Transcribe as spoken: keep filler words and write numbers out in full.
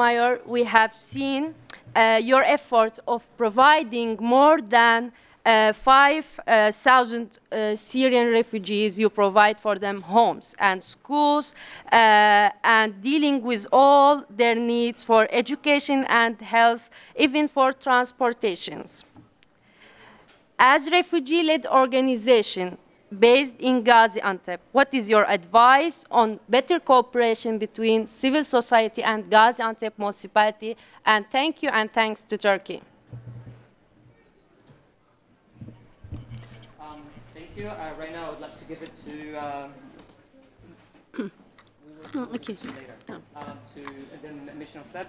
Mayor, we have seen uh, your efforts of providing more than uh, five thousand uh, Syrian refugees. You provide for them homes and schools uh, and dealing with all their needs for education and health, even for transportations. As refugee-led organization based in Gaziantep, what is your advice on better cooperation between civil society and Gaziantep municipality? And thank you and thanks to Turkey. Um, thank you. Uh, right now, I would like to give it to. Um, we will, we will Okay. give it to you later. Um, to the mission of F E B.